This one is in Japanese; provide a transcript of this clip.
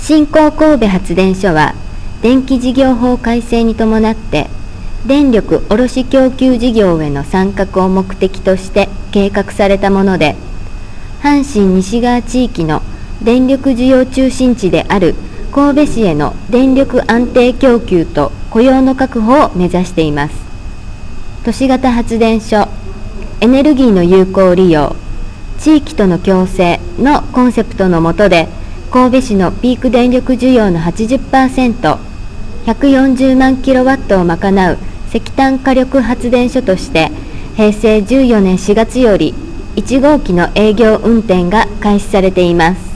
新興神戸発電所は、電気事業法改正に伴って、電力卸供給事業への参画を目的として計画されたもので、阪神西側地域の電力需要中心地である神戸市への電力安定供給と雇用の確保を目指しています。都市型発電所、エネルギーの有効利用、地域との共生のコンセプトの下で、神戸市のピーク電力需要の 80%、140万キロワットを賄う石炭火力発電所として、平成14年4月より1号機の営業運転が開始されています。